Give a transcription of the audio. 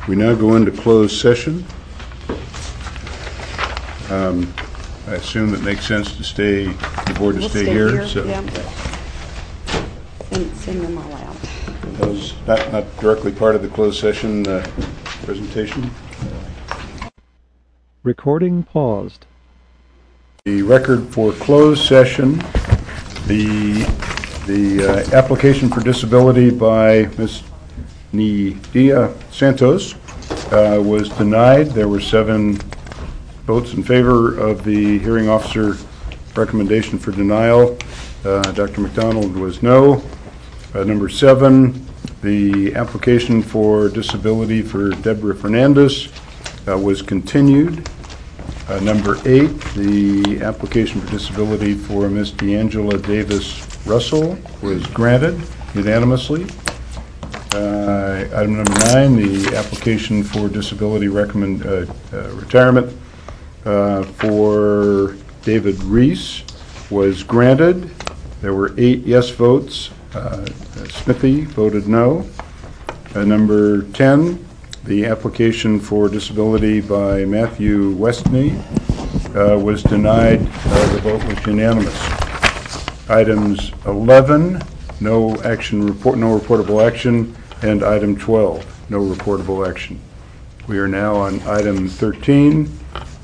We now go into closed session. I assume it makes sense to stay, the board to stay here. So yeah. Send them all out. those not directly part of the closed session presentation. Recording paused. The record for closed session, the application for disability by Ms. Nidia Santos was denied. There were 7 votes in favor of the hearing officer recommendation for denial. Dr. McDonald was no. Number 7, the application for disability for Deborah Fernandez was continued. Number 8, the application for disability for Ms. D'Angela Davis Russell was granted unanimously. Item number 9, the application for disability retirement for David Reese was granted. There were 8 yes votes. Smithy voted no. Number 10, the application for disability by Matthew Westney was denied. The vote was unanimous. Items 11, no reportable action, and item 12, no reportable action. We are now on item 13,